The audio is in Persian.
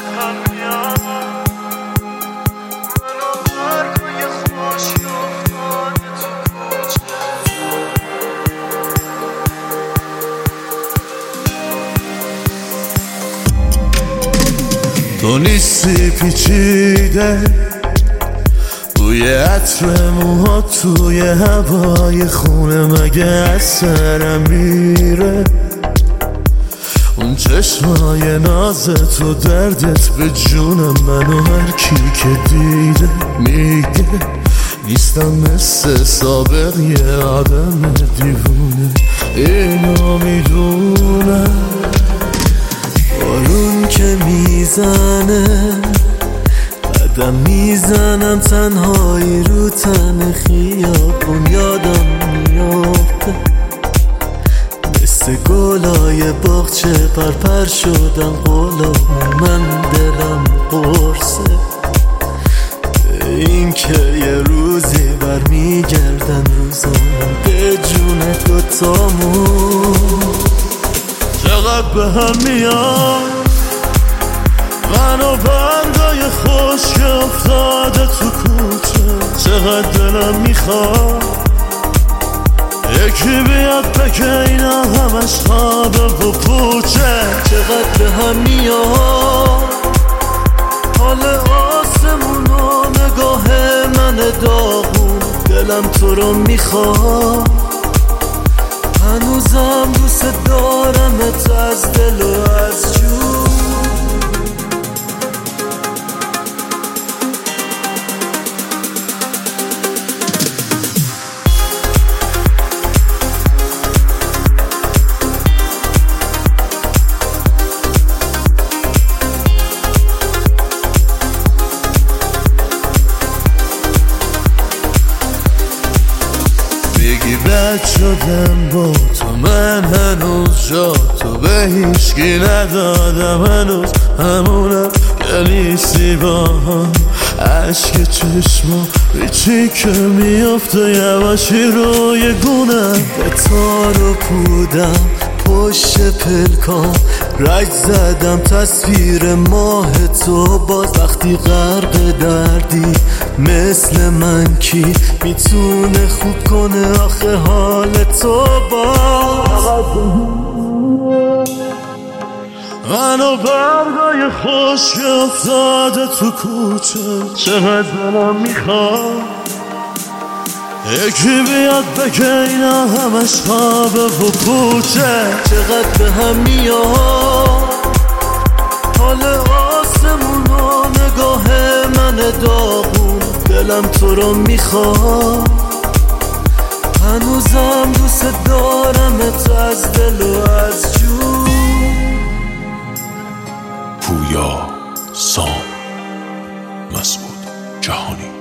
هم میاد منو برگای خوشی افتاده تو کوچه تو نیستی پیچیده بوی عطر موها توی هوای خونه مگه از سرم میره اون چشمای نازت و دردت به جونم منو هر کی که دیده میگه نیستم مثل سابق یه آدم دیوونه اینو میدونم بارون که میزنه قدم میزنم تنهایی رو تن خیابون یادم میافته مثل گلای باغچه پرپر شدن غلام من دلم قرصه این که یه روزی برمیگردن روزانم به جون دوتامون چقدر به هم میاد منو بندای خوش که افتاده تو کوچه چقدر دلم میخواد یکی بیاد بگه اینا همش خوابه و پوچه چقدر به هم میاد حال آسمون و نگاه من داغون دلم تو رو میخواد هنوزم دوست دارمت از دل و از جون بگی بد شدم با تو من هنوز جا تو به هیچکی ندادم هنوز همونم که نیستی با هم عشق چشما بیچی که میافته یواشی روی گونم به تار و پودم پشت پلکان رج زدم تصویر ماه تو باز وقتی غرق دردی مثل من کی میتونه خوب کنه آخه حال تو باز منو برگای خوش که افتاده تو کوچه چقدر دلم میخواد یکی بیاد بگه اینا همش خوابه و پوچه چقدر به هم میاد حال آسمون و نگاه من داغون دلم تو رو میخواد هنوزم دوست دارمت از دل و از جون پویا سام مسعود جهانی